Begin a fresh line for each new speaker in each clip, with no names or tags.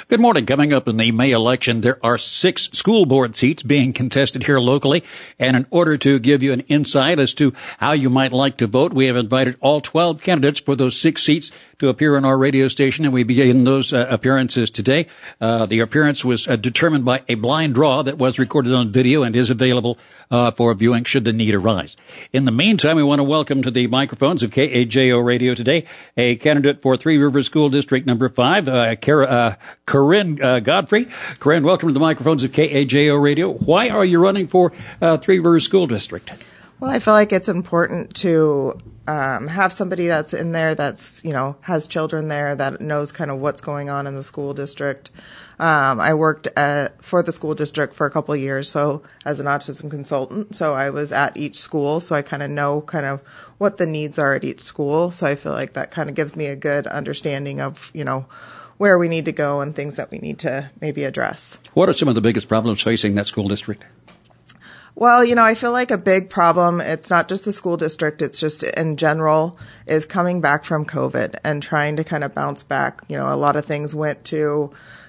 Good morning. Coming up in the May election, there are 6 school board seats being contested here locally. And in order to give you an insight as to how you might like to vote, we have invited all 12 candidates for those 6 seats to appear on our radio station, and we begin those appearances today. The appearance was determined by a blind draw that was recorded on video and is available for viewing should the need arise. In the meantime, we want to welcome to the microphones of KAJO Radio today a candidate for Three Rivers School District number 5, Corinne Godfrey. Corinne, welcome to the microphones of KAJO Radio. Why are you running for Three Rivers School District?
Well, I feel like it's important to have somebody that's in there that's, has children there, that knows kind of what's going on in the school district. I worked for the school district for a couple of years, so as an autism consultant. So I was at each school, so I kind of know what the needs are at each school. So I feel like that kind of gives me a good understanding of, where we need to go and things that we need to maybe address.
What are some of the biggest problems facing that school district?
Well, I feel like a big problem, it's not just the school district, it's just in general, is coming back from COVID and trying to kind of bounce back. A lot of things went to,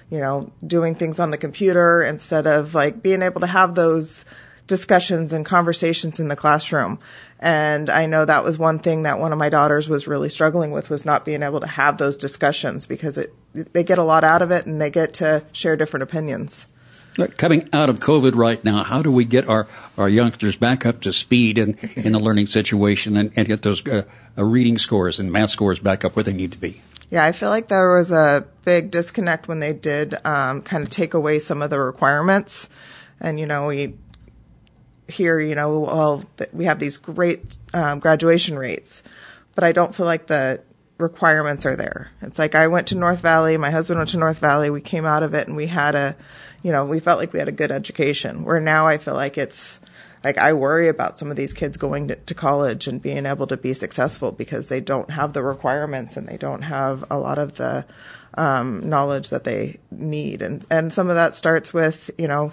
doing things on the computer instead of being able to have those discussions and conversations in the classroom. And I know that was one thing that one of my daughters was really struggling with, was not being able to have those discussions, because they get a lot out of it and they get to share different opinions.
Coming out of COVID right now, how do we get our youngsters back up to speed in the learning situation and get those reading scores and math scores back up where they need to be?
Yeah, I feel like there was a big disconnect when they did kind of take away some of the requirements. And, we hear, we have these great graduation rates, but I don't feel like the requirements are there. It's like I went to North Valley, my husband went to North Valley, we came out of it and we had we felt like we had a good education, where now I feel like it's like I worry about some of these kids going to college and being able to be successful because they don't have the requirements and they don't have a lot of the knowledge that they need. And some of that starts with,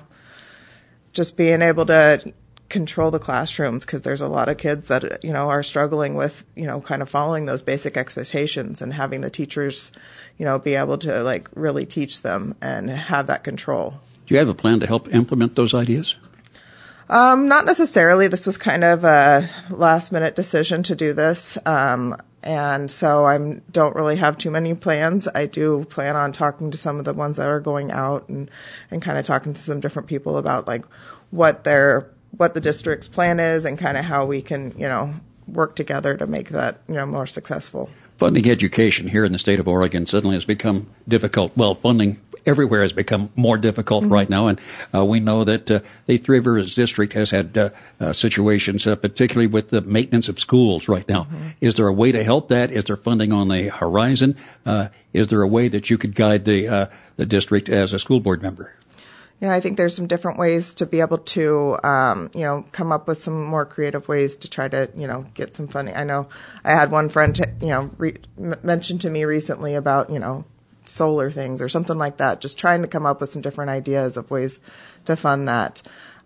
just being able to control the classrooms, because there's a lot of kids that, are struggling with, kind of following those basic expectations and having the teachers, be able to really teach them and have that control.
Do you have a plan to help implement those ideas?
Not necessarily. This was kind of a last minute decision to do this. And so I don't really have too many plans. I do plan on talking to some of the ones that are going out and kind of talking to some different people about what the district's plan is and kind of how we can, work together to make that, more successful.
Funding education here in the state of Oregon suddenly has become difficult. Well, funding everywhere has become more difficult right now, and we know that the Three Rivers District has had situations, particularly with the maintenance of schools right now. Is there a way to help that? Is there funding on the horizon? Is there a way that you could guide the district as a school board member?
I think there's some different ways to be able to, come up with some more creative ways to try to, get some funding. I know I had one friend, mention to me recently about, solar things or something like that, just trying to come up with some different ideas of ways to fund that.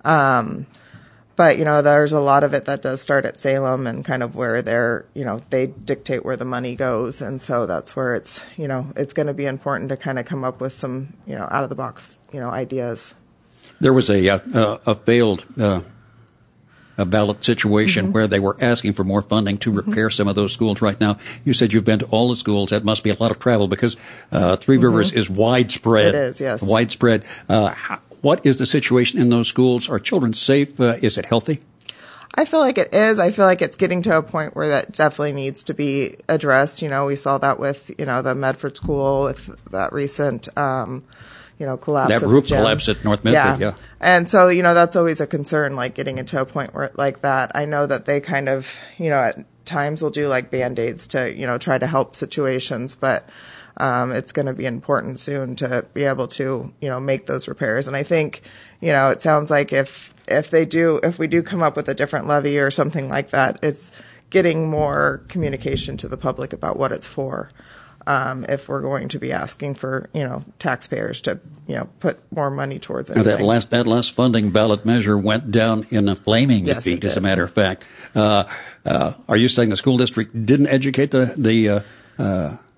But, there's a lot of it that does start at Salem and kind of where they dictate where the money goes. And so that's where it's, it's going to be important to kind of come up with some, out of the box, ideas.
There was a failed ballot situation where they were asking for more funding to repair some of those schools right now. You said you've been to all the schools. That must be a lot of travel because Three Rivers is widespread.
It is, yes.
Widespread. What is the situation in those schools? Are children safe? Is it healthy?
I feel like it is. I feel like it's getting to a point where that definitely needs to be addressed. We saw that with, the Medford School, with that recent, collapse.
That roof collapse at North Medford, yeah.
And so, that's always a concern, getting into a point where like that. I know that they kind of, at times will do Band-Aids to, try to help situations, but it's going to be important soon to be able to, make those repairs. And I think, it sounds like if we do come up with a different levy or something like that, it's getting more communication to the public about what it's for. If we're going to be asking for, taxpayers to, put more money towards anything.
That last funding ballot measure went down in a flaming defeat, as a matter of fact. Are you saying the school district didn't educate the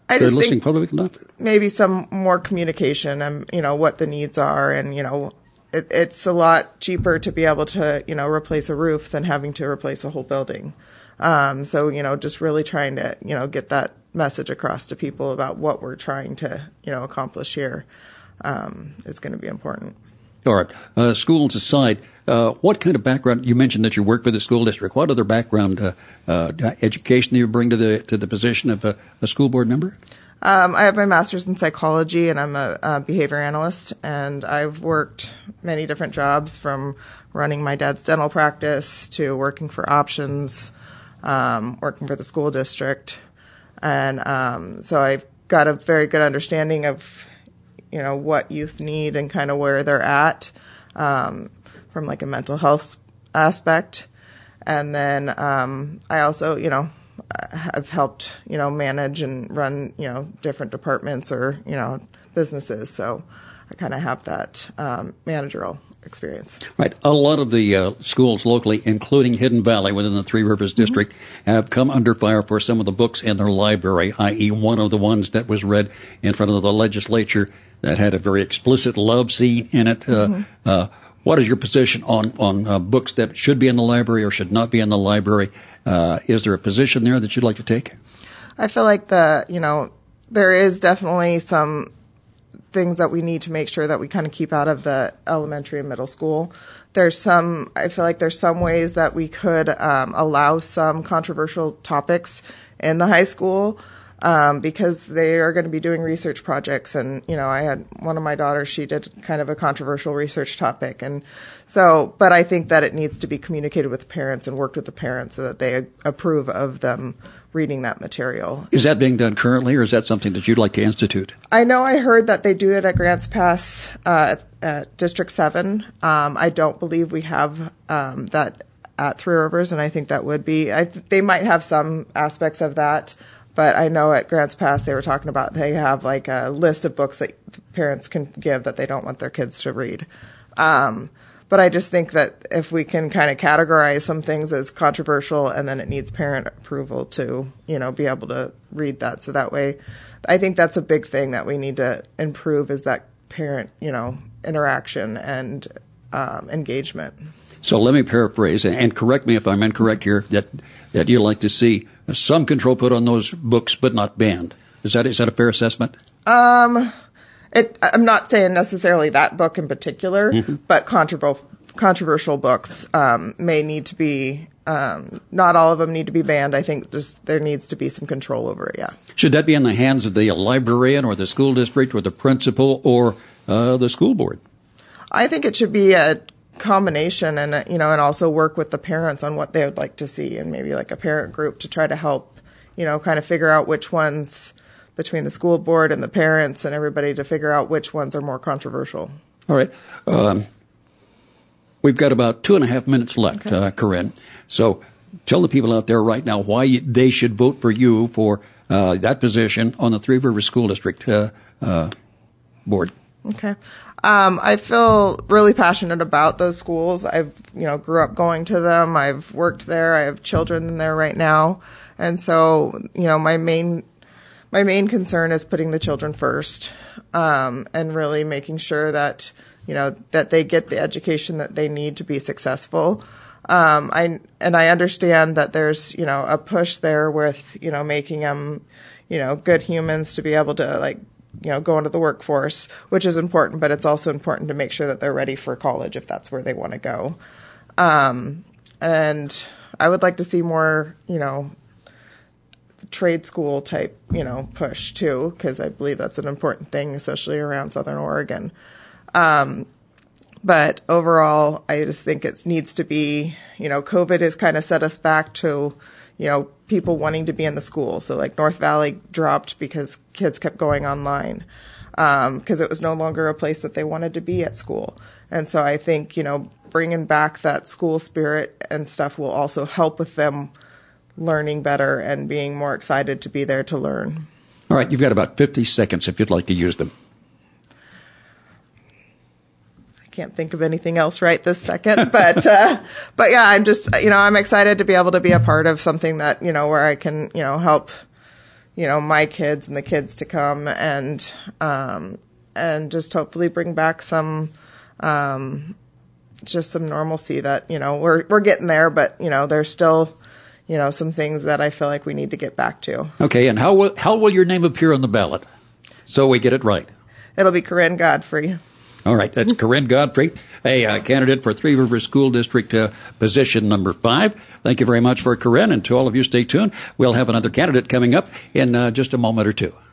I
They're
just
listening
think
public enough?
maybe some more communication and, what the needs are. And, it's a lot cheaper to be able to, replace a roof than having to replace a whole building. So, just really trying to, get that message across to people about what we're trying to, accomplish here is going to be important.
All right. Schools aside, what kind of background? You mentioned that you work for the school district. What other background education do you bring to the position of a school board member?
I have my master's in psychology, and I'm a behavior analyst. And I've worked many different jobs, from running my dad's dental practice to working for Options, working for the school district, and so I've got a very good understanding of what youth need and kind of where they're at, from like a mental health aspect. And then I also, have helped, manage and run, different departments or, businesses. So I kind of have that managerial experience.
Right. A lot of the schools locally, including Hidden Valley within the Three Rivers District, have come under fire for some of the books in their library, i.e. one of the ones that was read in front of the legislature that had a very explicit love scene in it. What is your position on books that should be in the library or should not be in the library? Is there a position there that you'd like to take?
I feel like there is definitely some things that we need to make sure that we kind of keep out of the elementary and middle school. I feel like there's some ways that we could allow some controversial topics in the high school, because they are going to be doing research projects. And, I had one of my daughters, she did kind of a controversial research topic. And so, but I think that it needs to be communicated with the parents and worked with the parents so that they approve of them reading that material.
Is that being done currently, or is that something that you'd like to institute?
I know I heard that they do it at Grants Pass at District 7. I don't believe we have that at Three Rivers, and I think that would be, they might have some aspects of that. But I know at Grants Pass they were talking about they have like a list of books that parents can give that they don't want their kids to read. But I just think that if we can kind of categorize some things as controversial, and then it needs parent approval to, be able to read that. So that way, I think that's a big thing that we need to improve, is that parent, interaction and engagement. So
let me paraphrase, and correct me if I'm incorrect here, that you like to see some control put on those books, but not banned. Is that a fair assessment?
I'm not saying necessarily that book in particular, but controversial books may need to be, not all of them need to be banned. I think just there needs to be some control over it, yeah.
Should that be in the hands of the librarian or the school district or the principal or the school board?
I think it should be a combination, and and also work with the parents on what they would like to see, and maybe like a parent group to try to help, kind of figure out which ones, between the school board and the parents and everybody, to figure out which ones are more controversial.
All right. We've got about 2.5 minutes left, okay. Corinne. So tell the people out there right now why they should vote for you for that position on the Three Rivers School District board.
Okay. I feel really passionate about those schools. I've, grew up going to them. I've worked there. I have children there right now. And so, my main concern is putting the children first, and really making sure that, that they get the education that they need to be successful. I understand that there's, a push there with, making them, good humans to be able to go into the workforce, which is important, but it's also important to make sure that they're ready for college if that's where they want to go. And I would like to see more, trade school type, push too, because I believe that's an important thing, especially around Southern Oregon. But overall, I just think it needs to be, COVID has kind of set us back to, people wanting to be in the school. So like North Valley dropped because kids kept going online, because it was no longer a place that they wanted to be at school. And so I think, bringing back that school spirit and stuff will also help with them learning better and being more excited to be there to learn.
All right. You've got about 50 seconds if you'd like to use them.
Can't think of anything else right this second, but yeah, I'm just, I'm excited to be able to be a part of something that, where I can, help, my kids and the kids to come, and just hopefully bring back some, just some normalcy that, we're getting there, but, there's still, some things that I feel like we need to get back to.
Okay. And how will your name appear on the ballot so we get it right?
It'll be Corinne Godfrey.
All right. That's Corinne Godfrey, a candidate for Three Rivers School District position number 5. Thank you very much for Corinne. And to all of you, stay tuned. We'll have another candidate coming up in just a moment or two.